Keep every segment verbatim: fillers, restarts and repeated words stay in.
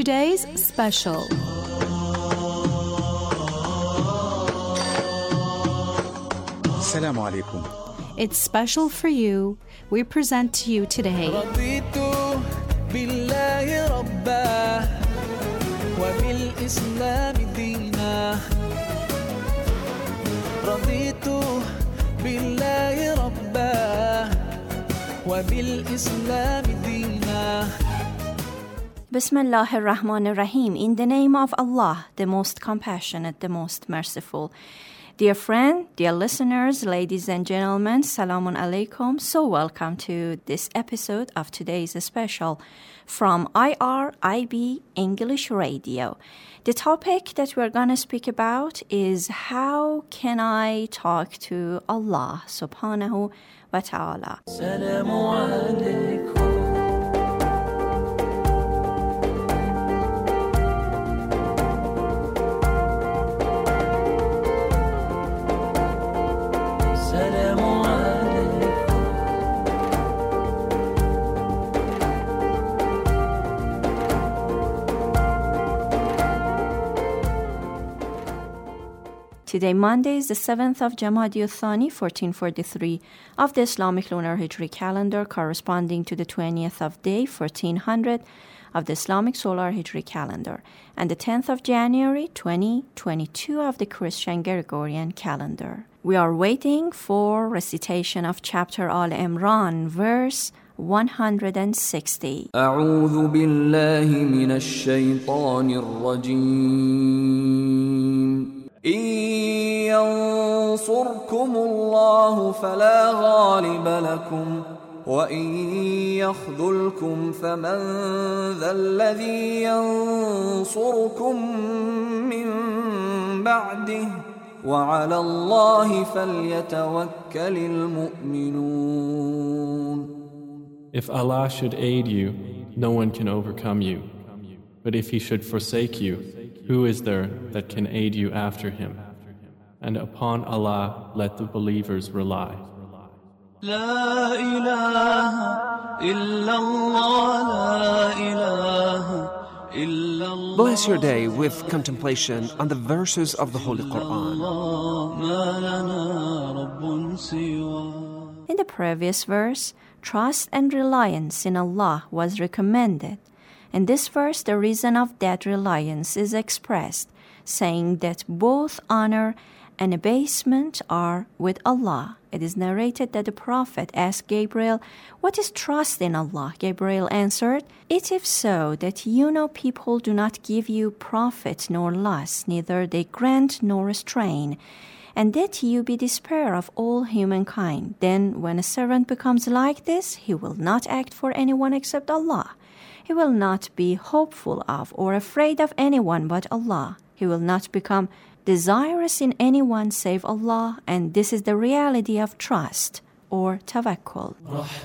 today's special. Assalamu alaikum. It's special for you. We present to you today رضيت بالله ربا وبالإسلام دينا رضيت بالله ربا وبالإسلام دينا Bismillah ar-Rahman ar-Rahim. In the name of Allah, the most compassionate, the most merciful. Dear friend, dear listeners, ladies and gentlemen, Salamun Alaikum. So welcome to this episode of today's special from I R I B English Radio. The topic that we're going to speak about is how can I talk to Allah subhanahu wa ta'ala. Salamu alaikum. Today, Monday, is the seventh of Jamadi al-Thani, fourteen forty-three of the Islamic Lunar Hijri calendar, corresponding to the twentieth of Day, fourteen hundred of the Islamic Solar Hijri calendar, and the tenth of January, twenty twenty-two of the Christian Gregorian calendar. We are waiting for recitation of chapter Al-Imran, verse one hundred sixty. أعوذ بالله من الشيطان الرجيم إن ينصركم الله فلا غالب لكم وإن يخذلكم فمن ذا الذي ينصركم من بعده وعلى الله فليتوكل المؤمنون. If Allah should aid you, no one can overcome you. But if He should forsake you, who is there that can aid you after Him? And upon Allah let the believers rely. لا إله إلا الله لا إله إلا الله. Bless your day with contemplation on the verses of the Holy Quran. ما لنا رب سواه. In the previous verse, trust and reliance in Allah was recommended. In this verse, the reason of that reliance is expressed, saying that both honor and abasement are with Allah. It is narrated that the Prophet asked Gabriel, "What is trust in Allah?" Gabriel answered, "It is so that you know people do not give you profit nor loss, neither they grant nor restrain, and that you be despair of all humankind. Then when a servant becomes like this, he will not act for anyone except Allah. He will not be hopeful of or afraid of anyone but Allah. He will not become desirous in anyone save Allah, and this is the reality of trust or tawakkul."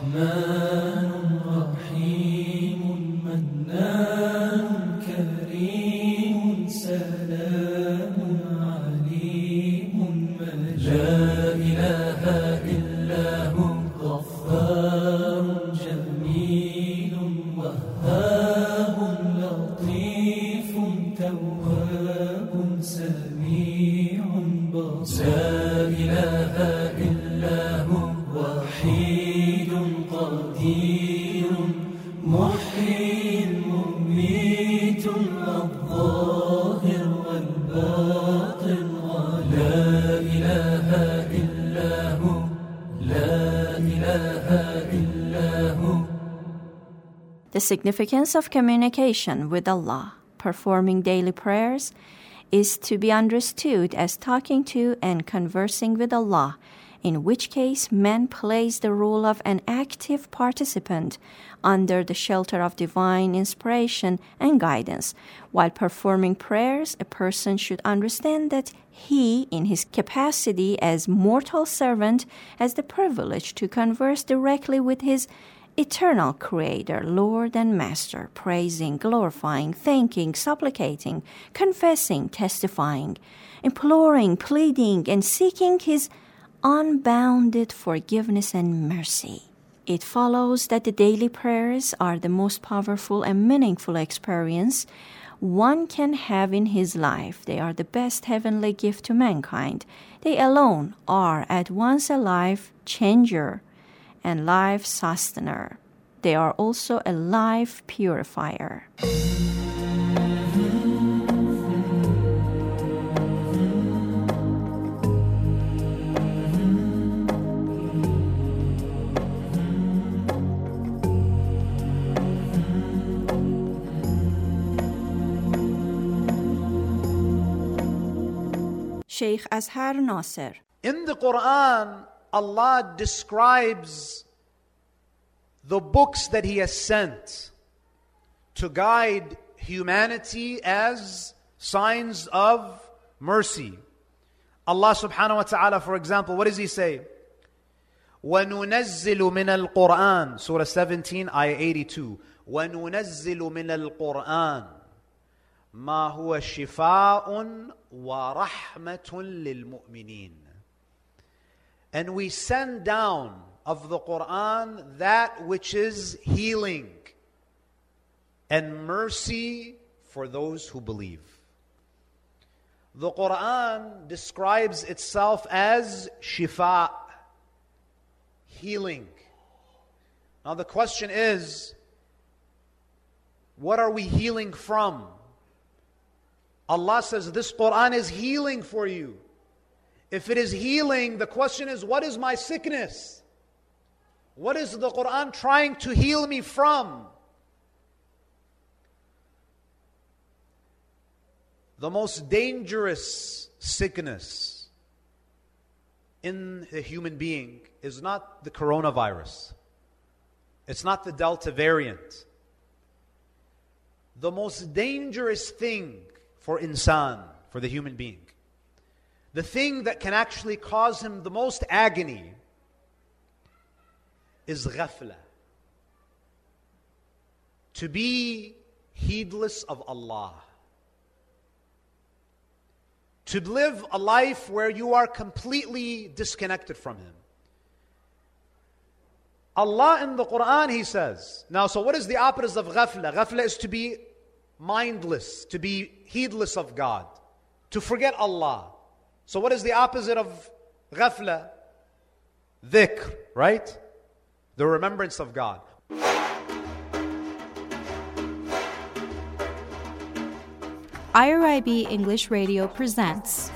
The significance of communication with Allah, performing daily prayers, is to be understood as talking to and conversing with Allah, in which case man plays the role of an active participant under the shelter of divine inspiration and guidance. While performing prayers, a person should understand that he, in his capacity as mortal servant, has the privilege to converse directly with his eternal Creator, Lord and Master, praising, glorifying, thanking, supplicating, confessing, testifying, imploring, pleading, and seeking His unbounded forgiveness and mercy. It follows that the daily prayers are the most powerful and meaningful experience one can have in his life. They are the best heavenly gift to mankind. They alone are at once a life changer and life sustainer. They are also a life purifier. Sheikh Azhar Nasser. In the Quran, Allah describes the books that He has sent to guide humanity as signs of mercy. Allah subhanahu wa ta'ala, for example, what does He say? وَنُنَزِّلُ مِنَ الْقُرْآنِ Surah seventeen, Ayah eighty-two. وَنُنَزِّلُ مِنَ الْقُرْآنِ مَا هُوَ شِفَاءٌ وَرَحْمَةٌ لِلْمُؤْمِنِينَ. And we send down of the Quran that which is healing and mercy for those who believe. The Quran describes itself as shifa, healing. Now the question is, what are we healing from? Allah says this Quran is healing for you. If it is healing, the question is, what is my sickness? What is the Quran trying to heal me from? The most dangerous sickness in the human being is not the coronavirus. It's not the Delta variant. The most dangerous thing for insan, for the human being, the thing that can actually cause him the most agony is ghafla. To be heedless of Allah. To live a life where you are completely disconnected from Him. Allah in the Quran, He says, now so what is the opposite of ghafla? Ghafla is to be mindless, to be heedless of God, to forget Allah. So what is the opposite of ghafla? Dhikr, right? The remembrance of God. I R I B English Radio presents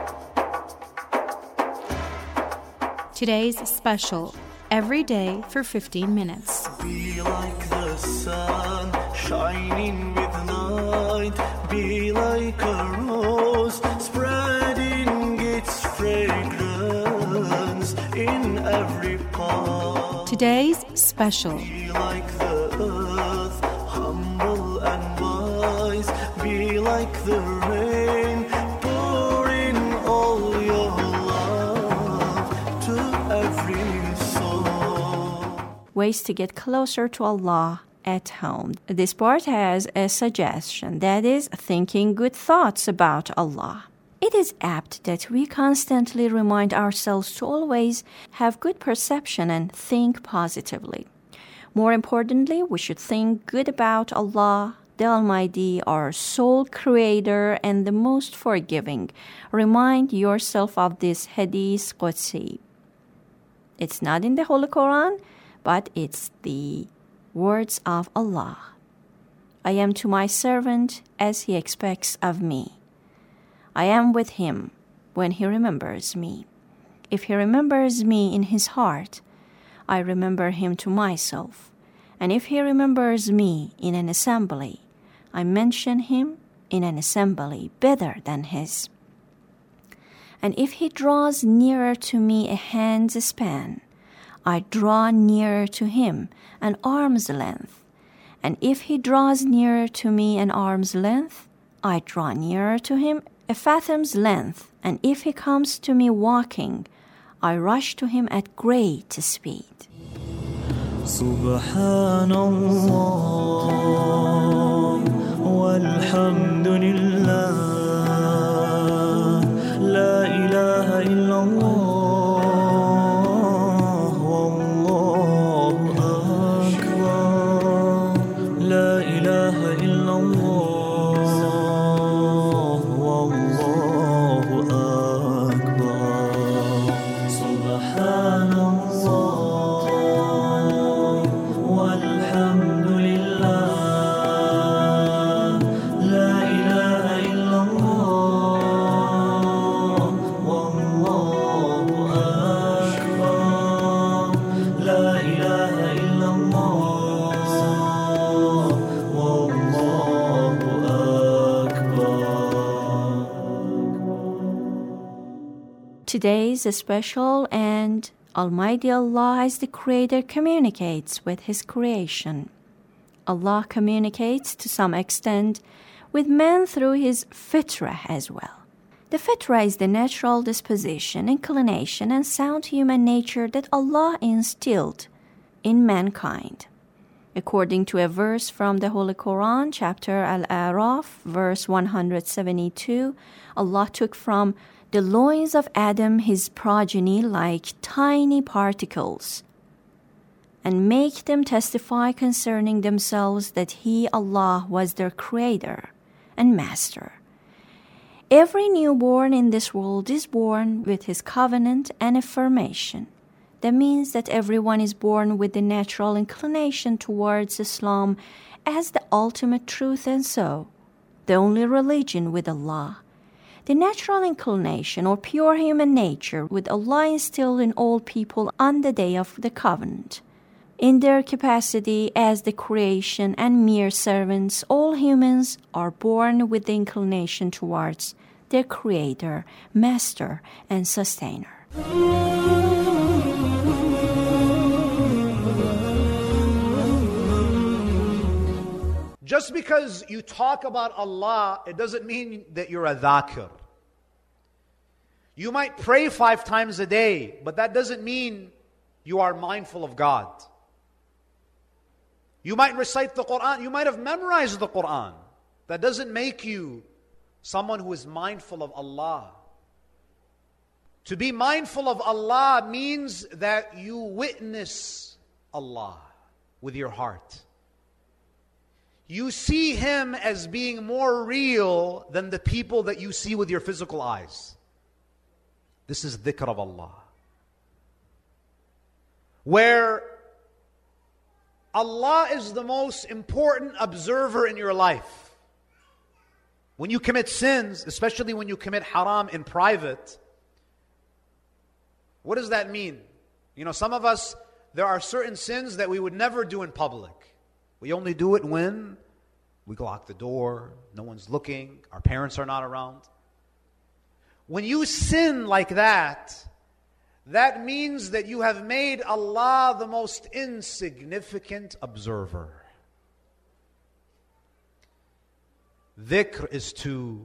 today's special, Every Day for fifteen minutes. Be like the sun, shining with light. Be like a rose, spreading its fragrance in every part. Today's special. Be like the earth, humble and wise. Be like the rain, pouring all your love to every soul. Ways to get closer to Allah at home. This part has a suggestion, that is, thinking good thoughts about Allah. It is apt that we constantly remind ourselves to always have good perception and think positively. More importantly, we should think good about Allah, the Almighty, our sole creator and the most forgiving. Remind yourself of this Hadith Qudsi. It's not in the Holy Quran, but it's the words of Allah. I am to my servant as he expects of me. I am with him when he remembers me. If he remembers me in his heart, I remember him to myself. And if he remembers me in an assembly, I mention him in an assembly better than his. And if he draws nearer to me a hand's span, I draw nearer to him an arm's length. And if he draws nearer to me an arm's length, I draw nearer to him a fathom's length. And if he comes to me walking, I rush to him at great speed. Subhanallah walhamdulillah la ilaha illallah wallahu Today's special, and Almighty Allah as the Creator communicates with His creation. Allah communicates to some extent with man through His fitrah as well. The fitrah is the natural disposition, inclination, and sound human nature that Allah instilled in mankind. According to a verse from the Holy Quran, chapter Al-A'raf, verse one hundred seventy-two, Allah took from the loins of Adam his progeny like tiny particles, and make them testify concerning themselves that He, Allah, was their creator and master. Every newborn in this world is born with His covenant and affirmation. That means that everyone is born with the natural inclination towards Islam as the ultimate truth, and so the only religion with Allah. The natural inclination or pure human nature with Allah instilled in all people on the day of the covenant. In their capacity as the creation and mere servants, all humans are born with the inclination towards their Creator, Master, and Sustainer. Just because you talk about Allah, it doesn't mean that you're a dhakir. You might pray five times a day, but that doesn't mean you are mindful of God. You might recite the Quran, you might have memorized the Quran. That doesn't make you someone who is mindful of Allah. To be mindful of Allah means that you witness Allah with your heart. You see Him as being more real than the people that you see with your physical eyes. This is dhikr of Allah. Where Allah is the most important observer in your life. When you commit sins, especially when you commit haram in private, what does that mean? You know, some of us, there are certain sins that we would never do in public. We only do it when we lock the door, no one's looking, our parents are not around. When you sin like that, that means that you have made Allah the most insignificant observer. Dhikr is to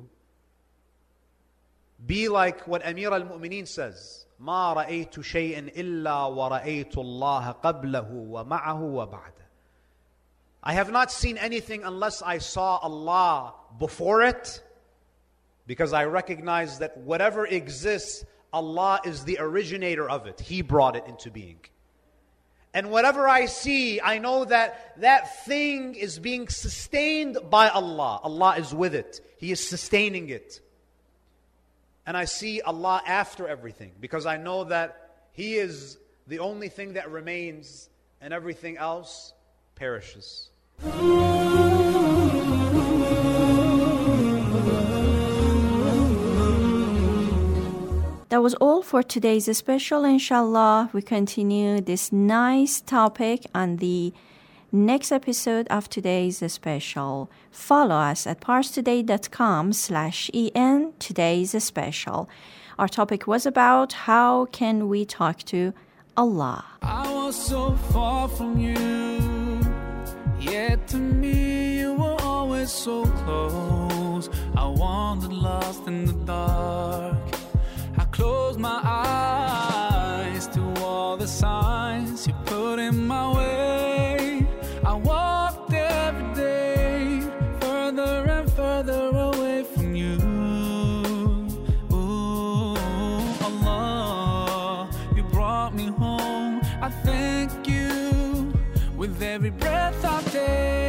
be like what Amir al-Mu'mineen says, مَا رَأَيْتُ شَيْءٍ إِلَّا وَرَأَيْتُ اللَّهَ قَبْلَهُ وَمَعَهُ وَبَعْدَهُ. I have not seen anything unless I saw Allah before it, because I recognize that whatever exists, Allah is the originator of it. He brought it into being. And whatever I see, I know that that thing is being sustained by Allah. Allah is with it. He is sustaining it. And I see Allah after everything, because I know that He is the only thing that remains and everything else perishes. That was all for today's special. Inshallah, we continue this nice topic on the next episode of today's special. Follow us at parstoday.com slash en, today's special. Our topic was about how can we talk to Allah. I was so far from you, yet to me you were always so close. I wandered lost in the dark. I closed my eyes to all the signs you put in my way. I walked every day further and further away from you. Ooh, Allah, you brought me home. I thank you with every breath I take.